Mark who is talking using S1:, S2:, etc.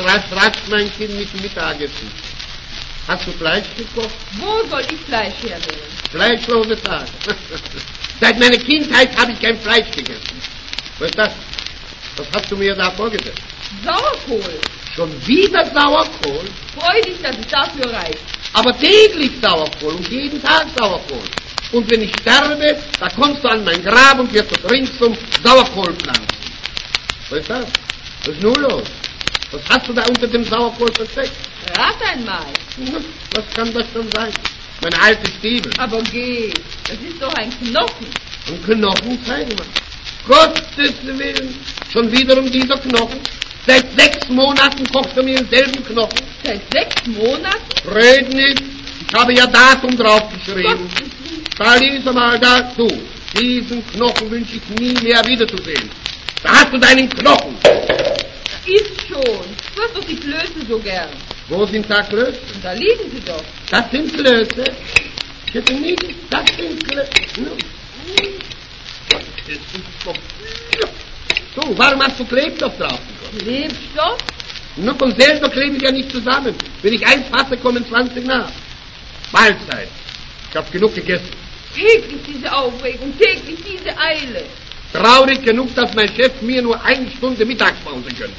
S1: rasch, mein Kind, mit dem Mittagessen. Hast du Fleisch gekocht?
S2: Wo soll ich Fleisch hernehmen?
S1: Fleischlose Tage. Seit meiner Kindheit habe ich kein Fleisch gegessen. Was ist das? Was hast du mir da vorgesetzt?
S2: Sauerkohl.
S1: Schon wieder Sauerkohl?
S2: Freu dich, dass es dafür reicht.
S1: Aber täglich Sauerkohl und jeden Tag Sauerkohl. Und wenn ich sterbe, da kommst du an mein Grab und wirst dort ringsum Sauerkohl pflanzen. Was ist das? Was ist nun los? Was hast du da unter dem Sauerkohl versteckt?
S2: Rat einmal.
S1: Was kann das schon sein? Meine alte Stiefel.
S2: Aber geh, das ist doch ein Knochen.
S1: Ein Knochen, zeig mal. Gottes Willen, schon wieder um dieser Knochen. Seit 6 Monaten kocht er mir denselben Knochen.
S2: Seit 6 Monaten?
S1: Red nicht, ich habe ja Datum draufgeschrieben. Da lies mal dazu. Diesen Knochen wünsche ich nie mehr wiederzusehen. Da hast du deinen Knochen.
S2: Ist schon. Du hast doch die Klöße so gern.
S1: Wo sind da Klöße?
S2: Und da liegen sie doch.
S1: Das sind Klöße. Ich hätte nie gesagt, das sind Klöße. So, warum hast du Klebstoff drauf?
S2: Klebstoff?
S1: Nur von selber kleben wir ja nicht zusammen. Wenn ich eins fasse, kommen 20 nach. Mahlzeit. Ich habe genug gegessen.
S2: Täglich diese Aufregung, täglich diese Eile.
S1: Traurig genug, dass mein Chef mir nur 1 Stunde Mittagspause gönnt.